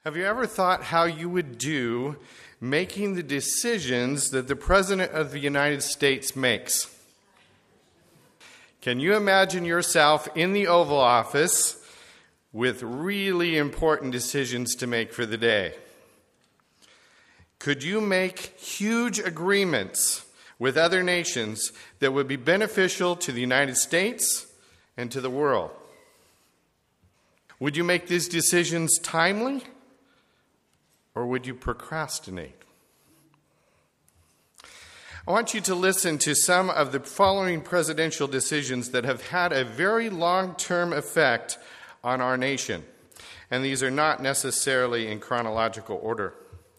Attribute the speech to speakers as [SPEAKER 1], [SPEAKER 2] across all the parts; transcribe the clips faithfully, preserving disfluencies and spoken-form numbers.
[SPEAKER 1] Have you ever thought how you would do making the decisions that the President of the United States makes? Can you imagine yourself in the Oval Office with really important decisions to make for the day? Could you make huge agreements with other nations that would be beneficial to the United States and to the world? Would you make these decisions timely? Or would you procrastinate? I want you to listen to some of the following presidential decisions that have had a very long-term effect on our nation. And these are not necessarily in chronological order.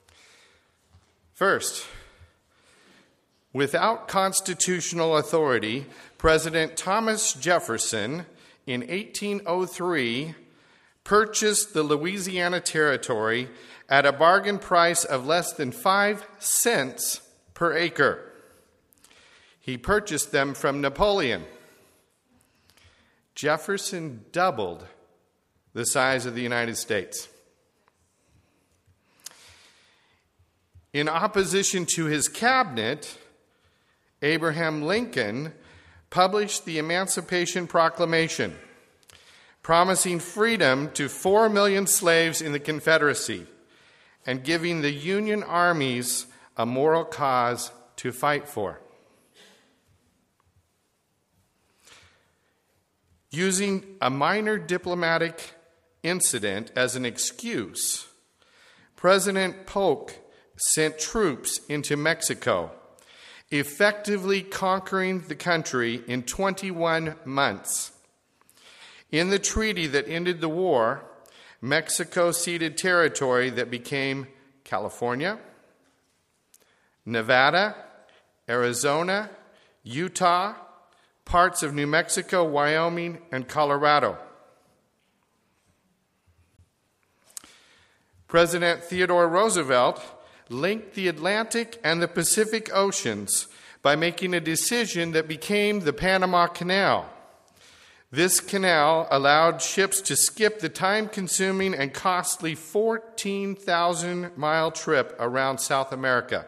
[SPEAKER 1] First, without constitutional authority, President Thomas Jefferson in eighteen oh three purchased the Louisiana Territory at a bargain price of less than five cents per acre. He purchased them from Napoleon. Jefferson doubled the size of the United States. In opposition to his cabinet, Abraham Lincoln published the Emancipation Proclamation, promising freedom to four million slaves in the Confederacy and giving the Union armies a moral cause to fight for. Using a minor diplomatic incident as an excuse, President Polk sent troops into Mexico, effectively conquering the country in twenty-one months. In the treaty that ended the war, Mexico ceded territory that became California, Nevada, Arizona, Utah, parts of New Mexico, Wyoming, and Colorado. President Theodore Roosevelt linked the Atlantic and the Pacific Oceans by making a decision that became the Panama Canal. This canal allowed ships to skip the time-consuming and costly fourteen thousand mile trip around South America.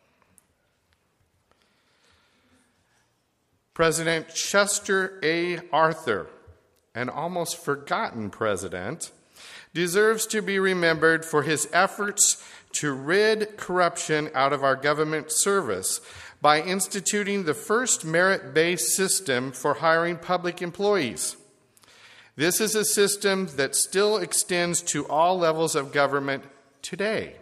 [SPEAKER 1] President Chester A. Arthur, an almost forgotten president, deserves to be remembered for his efforts to rid corruption out of our government service by instituting the first merit-based system for hiring public employees. This is a system that still extends to all levels of government today.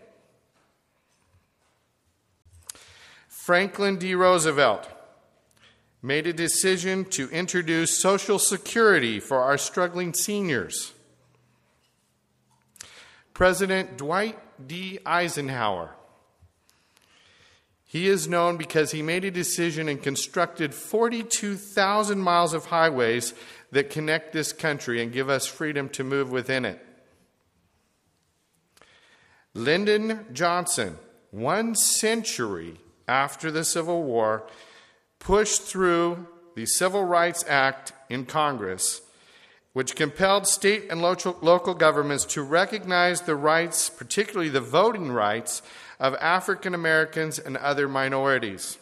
[SPEAKER 1] Franklin D. Roosevelt made a decision to introduce Social Security for our struggling seniors. President Dwight D. Eisenhower. He is known because he made a decision and constructed forty-two thousand miles of highways that connect this country and give us freedom to move within it. Lyndon Johnson, one century after the Civil War, pushed through the Civil Rights Act in Congress, which compelled state and local, local governments to recognize the rights, particularly the voting rights, of African Americans and other minorities.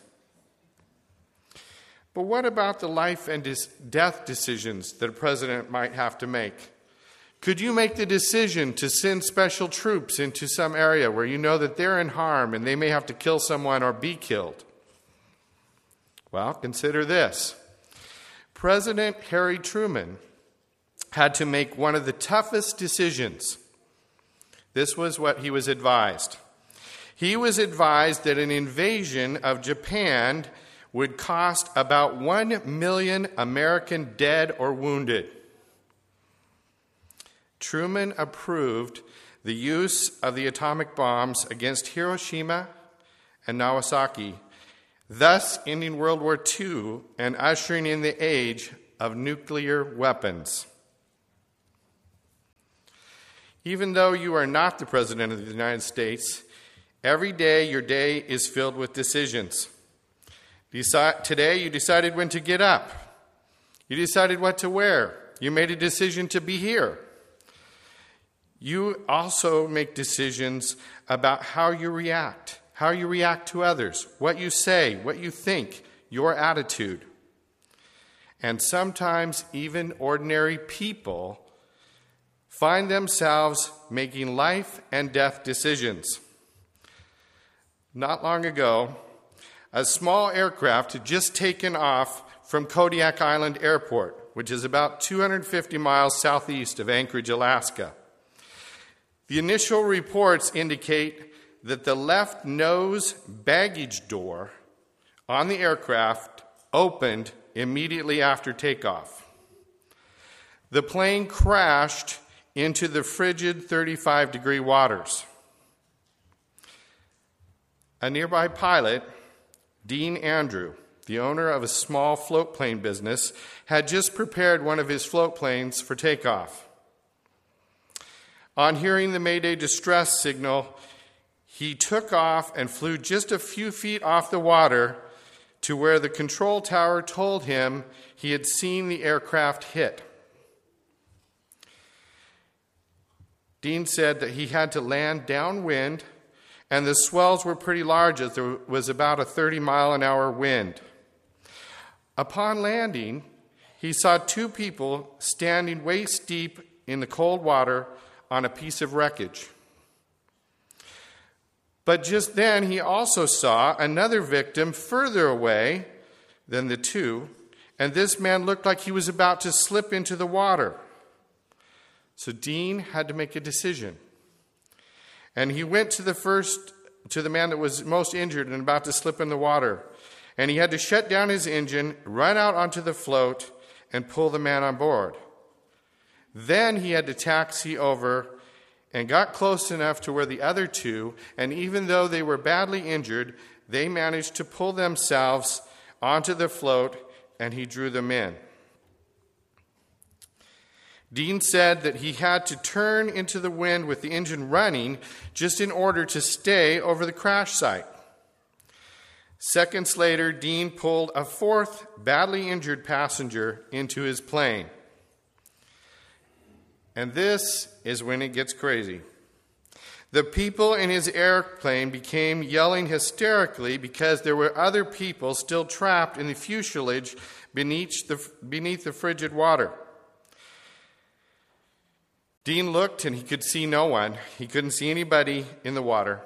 [SPEAKER 1] But what about the life and death decisions that a president might have to make? Could you make the decision to send special troops into some area where you know that they're in harm and they may have to kill someone or be killed? Well, consider this. President Harry Truman had to make one of the toughest decisions. This was what he was advised. He was advised that an invasion of Japan would cost about one million American dead or wounded. Truman approved the use of the atomic bombs against Hiroshima and Nagasaki, thus ending World War Two and ushering in the age of nuclear weapons. Even though you are not the President of the United States, every day your day is filled with decisions. Deci- today you decided when to get up. You decided what to wear. You made a decision to be here. You also make decisions about how you react, how you react to others, what you say, what you think, your attitude. And sometimes even ordinary people find themselves making life and death decisions. Not long ago, a small aircraft had just taken off from Kodiak Island Airport, which is about two hundred fifty miles southeast of Anchorage, Alaska. The initial reports indicate that the left nose baggage door on the aircraft opened immediately after takeoff. The plane crashed into the frigid thirty-five degree waters. A nearby pilot, Dean Andrew, the owner of a small float plane business, had just prepared one of his float planes for takeoff. On hearing the Mayday distress signal, he took off and flew just a few feet off the water to where the control tower told him he had seen the aircraft hit. Dean said that he had to land downwind, and the swells were pretty large as there was about a thirty mile an hour wind. Upon landing, he saw two people standing waist deep in the cold water on a piece of wreckage. But just then, he also saw another victim further away than the two, and this man looked like he was about to slip into the water. So Dean had to make a decision. And he went to the first, to the man that was most injured and about to slip in the water. And he had to shut down his engine, run out onto the float, and pull the man on board. Then he had to taxi over and got close enough to where the other two, and even though they were badly injured, they managed to pull themselves onto the float, and he drew them in. Dean said that he had to turn into the wind with the engine running just in order to stay over the crash site. Seconds later, Dean pulled a fourth badly injured passenger into his plane. And this is when it gets crazy. The people in his airplane became yelling hysterically because there were other people still trapped in the fuselage beneath the, beneath the frigid water. Dean looked and he could see no one. He couldn't see anybody in the water.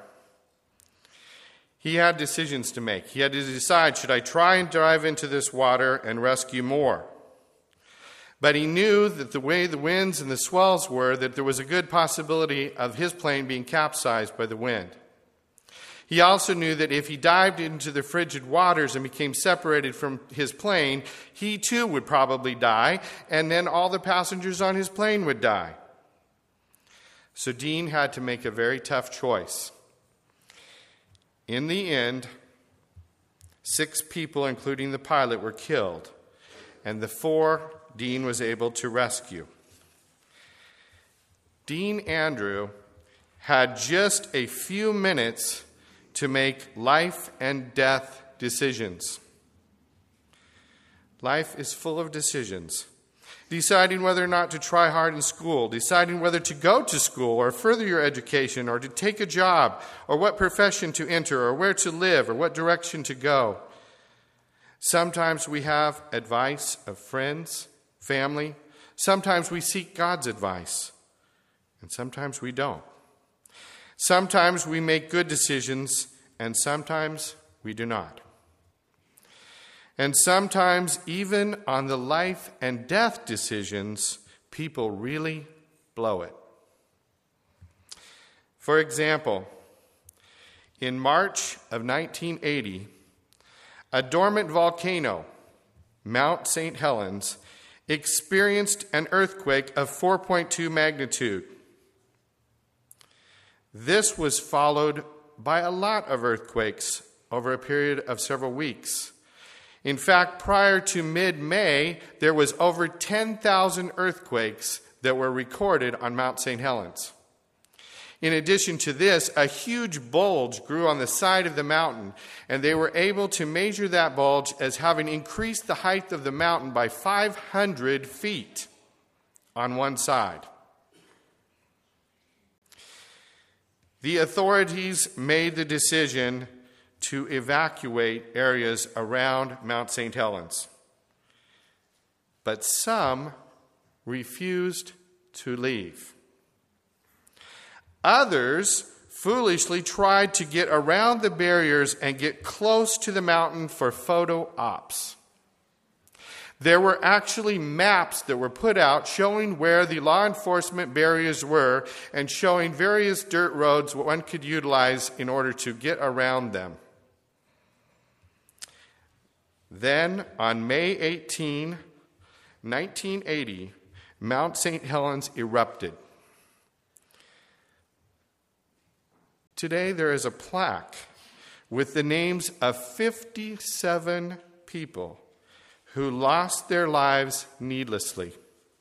[SPEAKER 1] He had decisions to make. He had to decide, should I try and dive into this water and rescue more? But he knew that the way the winds and the swells were, that there was a good possibility of his plane being capsized by the wind. He also knew that if he dived into the frigid waters and became separated from his plane, he too would probably die, and then all the passengers on his plane would die. So Dean had to make a very tough choice. In the end, six people, including the pilot, were killed, and the four Dean was able to rescue. Dean Andrew had just a few minutes to make life and death decisions. Life is full of decisions. Deciding whether or not to try hard in school, deciding whether to go to school or further your education or to take a job or what profession to enter or where to live or what direction to go. Sometimes we have advice of friends, family. Sometimes we seek God's advice, and sometimes we don't. Sometimes we make good decisions, and sometimes we do not. And sometimes, even on the life and death decisions, people really blow it. For example, in March of nineteen eighty, a dormant volcano, Mount Saint Helens, experienced an earthquake of four point two magnitude. This was followed by a lot of earthquakes over a period of several weeks. In fact, prior to mid-May, there was over ten thousand earthquakes that were recorded on Mount Saint Helens. In addition to this, a huge bulge grew on the side of the mountain, and they were able to measure that bulge as having increased the height of the mountain by five hundred feet on one side. The authorities made the decision to evacuate areas around Mount Saint Helens. But some refused to leave. Others foolishly tried to get around the barriers and get close to the mountain for photo ops. There were actually maps that were put out showing where the law enforcement barriers were and showing various dirt roads one could utilize in order to get around them. Then, on May eighteenth, nineteen eighty, Mount Saint Helens erupted. Today, there is a plaque with the names of fifty-seven people who lost their lives needlessly.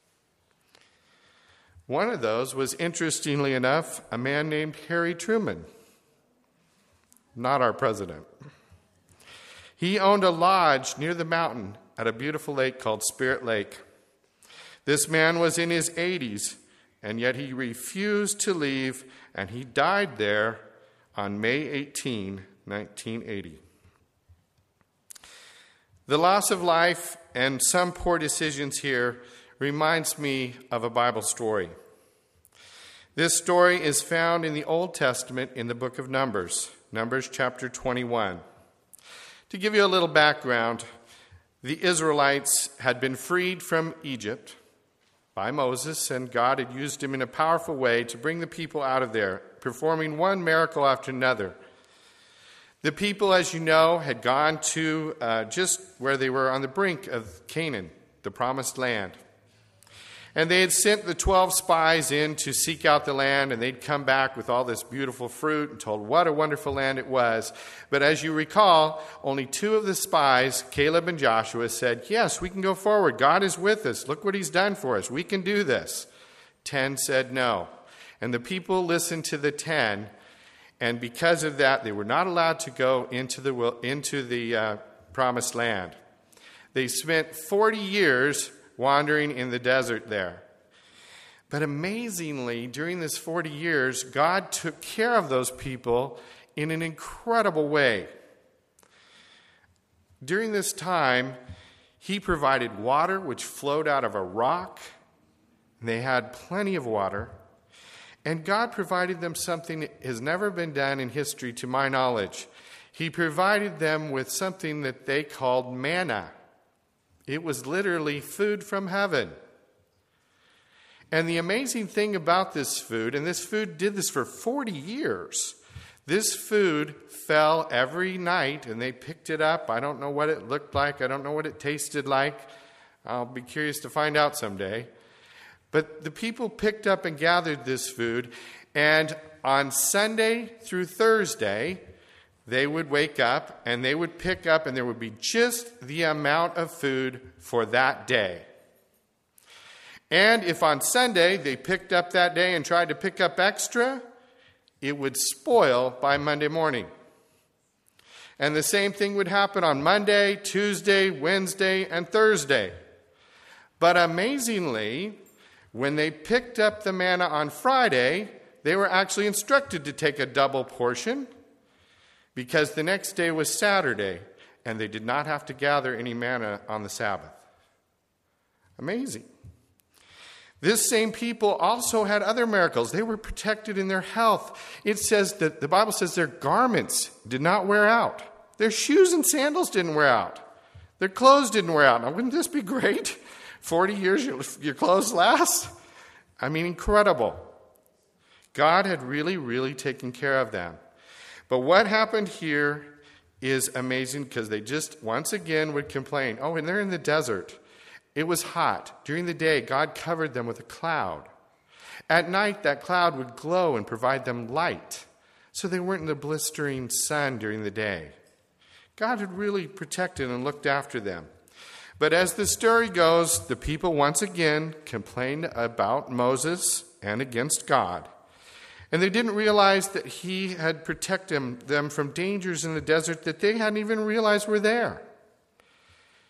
[SPEAKER 1] One of those was, interestingly enough, a man named Harry Truman, not our president. He owned a lodge near the mountain at a beautiful lake called Spirit Lake. This man was in his eighties, and yet he refused to leave, and he died there on May eighteenth, nineteen eighty. The loss of life and some poor decisions here reminds me of a Bible story. This story is found in the Old Testament in the book of Numbers, Numbers chapter twenty-one. To give you a little background, the Israelites had been freed from Egypt by Moses, and God had used him in a powerful way to bring the people out of there, performing one miracle after another. The people, as you know, had gone to uh, just where they were on the brink of Canaan, the promised land. And they had sent the twelve spies in to seek out the land, and they'd come back with all this beautiful fruit and told what a wonderful land it was. But as you recall, only two of the spies, Caleb and Joshua, said, yes, we can go forward. God is with us. Look what he's done for us. We can do this. Ten said no. And the people listened to the ten, and because of that, they were not allowed to go into the into the uh, promised land. They spent forty years wandering in the desert there. But amazingly, during this forty years, God took care of those people in an incredible way. During this time, he provided water which flowed out of a rock. They had plenty of water. And God provided them something that has never been done in history, to my knowledge. He provided them with something that they called manna. It was literally food from heaven. And the amazing thing about this food, and this food did this for forty years, this food fell every night, and they picked it up. I don't know what it looked like. I don't know what it tasted like. I'll be curious to find out someday. But the people picked up and gathered this food, and on Sunday through Thursday, they would wake up and they would pick up, and there would be just the amount of food for that day. And if on Sunday they picked up that day and tried to pick up extra, it would spoil by Monday morning. And the same thing would happen on Monday, Tuesday, Wednesday, and Thursday. But amazingly, when they picked up the manna on Friday, they were actually instructed to take a double portion, because the next day was Saturday, and they did not have to gather any manna on the Sabbath. Amazing. This same people also had other miracles. They were protected in their health. It says that the Bible says their garments did not wear out. Their shoes and sandals didn't wear out. Their clothes didn't wear out. Now, wouldn't this be great? forty years, your, your clothes last? I mean, incredible. God had really, really taken care of them. But what happened here is amazing, because they just, once again, would complain. Oh, and they're in the desert. It was hot. During the day, God covered them with a cloud. At night, that cloud would glow and provide them light, so they weren't in the blistering sun during the day. God had really protected and looked after them. But as the story goes, the people once again complained about Moses and against God. And they didn't realize that he had protected them from dangers in the desert that they hadn't even realized were there.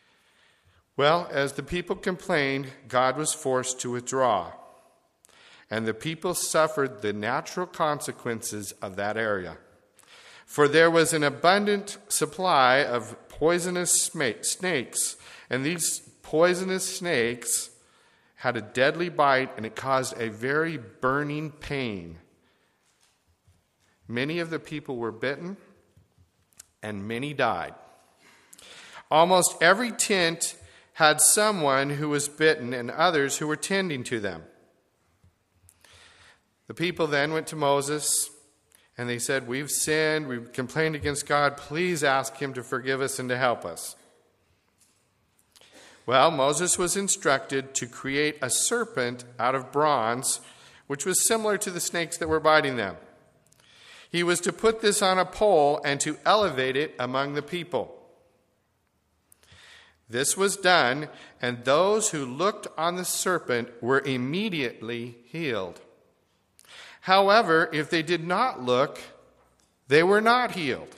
[SPEAKER 1] Well, as the people complained, God was forced to withdraw. and the people suffered the natural consequences of that area. For there was an abundant supply of poisonous snakes, and these poisonous snakes had a deadly bite, and it caused a very burning pain. Many of the people were bitten, and many died. Almost every tent had someone who was bitten and others who were tending to them. The people then went to Moses, and they said, "We've sinned, we've complained against God. Please ask him to forgive us and to help us." Well, Moses was instructed to create a serpent out of bronze, which was similar to the snakes that were biting them. He was to put this on a pole and to elevate it among the people. This was done, and those who looked on the serpent were immediately healed. However, if they did not look, they were not healed.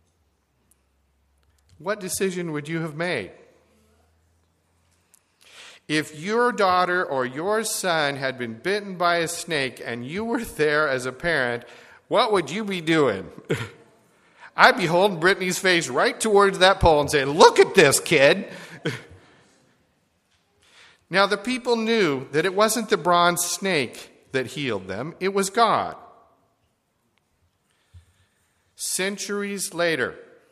[SPEAKER 1] What decision would you have made? If your daughter or your son had been bitten by a snake and you were there as a parent, what would you be doing? I'd be holding Brittany's face right towards that pole and saying, "Look at this, kid." Now, the people knew that it wasn't the bronze snake that healed them, it was God. Centuries later,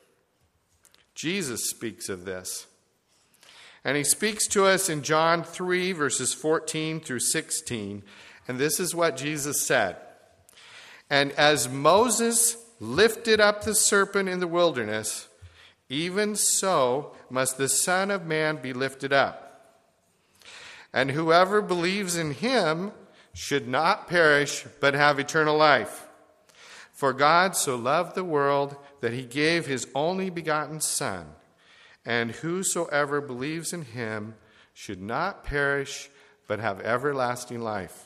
[SPEAKER 1] Jesus speaks of this. And he speaks to us in John three, verses fourteen through sixteen. And this is what Jesus said. "And as Moses lifted up the serpent in the wilderness, even so must the Son of Man be lifted up. And whoever believes in him should not perish, but have eternal life. For God so loved the world that he gave his only begotten Son, and whosoever believes in him should not perish, but have everlasting life."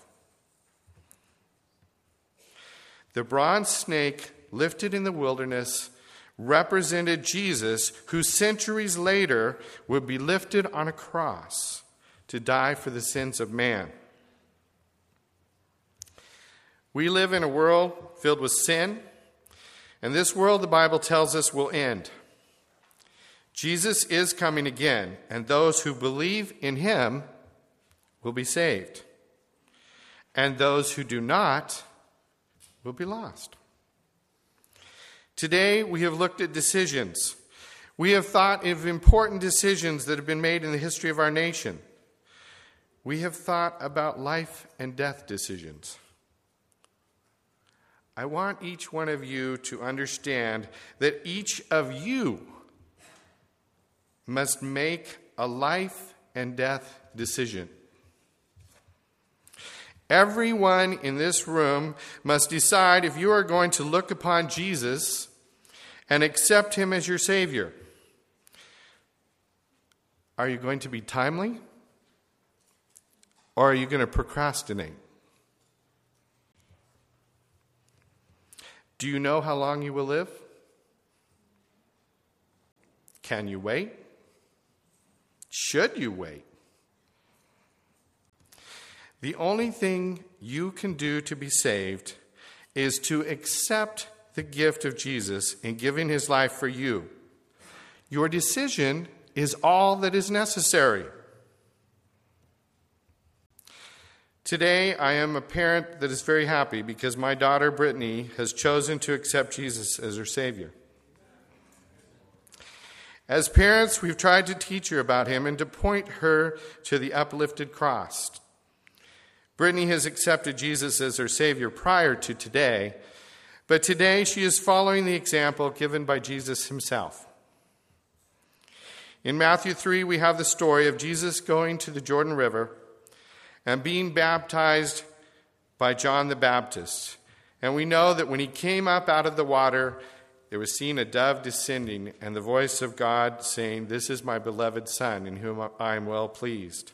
[SPEAKER 1] The bronze snake lifted in the wilderness represented Jesus, who centuries later would be lifted on a cross to die for the sins of man. We live in a world filled with sin, and this world, the Bible tells us, will end. Jesus is coming again, and those who believe in him will be saved. And those who do not will be lost. Today, we have looked at decisions. We have thought of important decisions that have been made in the history of our nation. We have thought about life and death decisions. I want each one of you to understand that each of you must make a life and death decision. Everyone in this room must decide if you are going to look upon Jesus and accept him as your Savior. Are you going to be timely? Or are you going to procrastinate? Do you know how long you will live? Can you wait? Should you wait? The only thing you can do to be saved is to accept the gift of Jesus in giving his life for you. Your decision is all that is necessary. Today, I am a parent that is very happy because my daughter, Brittany, has chosen to accept Jesus as her Savior. As parents, we've tried to teach her about him and to point her to the uplifted cross. Brittany has accepted Jesus as her Savior prior to today, but today she is following the example given by Jesus himself. In Matthew three, we have the story of Jesus going to the Jordan River and being baptized by John the Baptist. And we know that when he came up out of the water, there was seen a dove descending and the voice of God saying, "This is my beloved Son, in whom I am well pleased."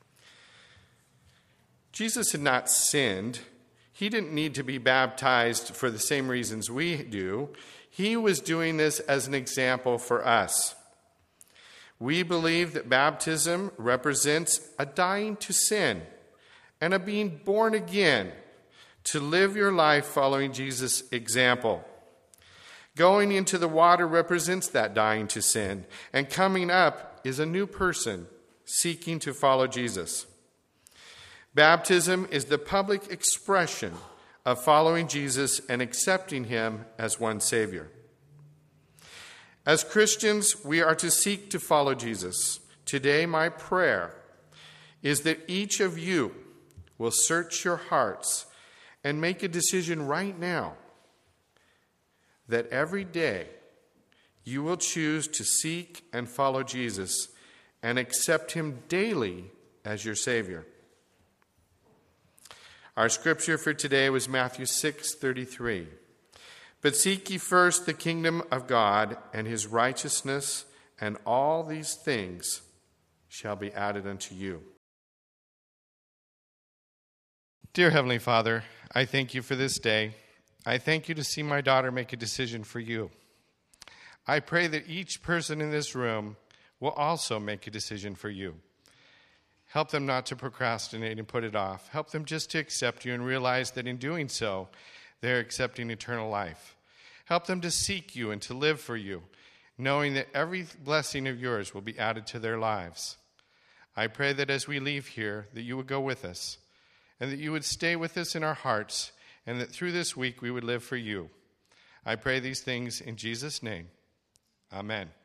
[SPEAKER 1] Jesus had not sinned. He didn't need to be baptized for the same reasons we do. He was doing this as an example for us. We believe that baptism represents a dying to sin and of being born again to live your life following Jesus' example. Going into the water represents that dying to sin, and coming up is a new person seeking to follow Jesus. Baptism is the public expression of following Jesus and accepting him as one's Savior. As Christians, we are to seek to follow Jesus. Today, my prayer is that each of you will search your hearts and make a decision right now that every day you will choose to seek and follow Jesus and accept him daily as your Savior. Our scripture for today was Matthew six thirty-three. But seek ye first the kingdom of God and his righteousness, and all these things shall be added unto you. Dear Heavenly Father, I thank you for this day. I thank you to see my daughter make a decision for you. I pray that each person in this room will also make a decision for you. Help them not to procrastinate and put it off. Help them just to accept you and realize that in doing so, they're accepting eternal life. Help them to seek you and to live for you, knowing that every blessing of yours will be added to their lives. I pray that as we leave here, that you would go with us, and that you would stay with us in our hearts, and that through this week we would live for you. I pray these things in Jesus' name. Amen.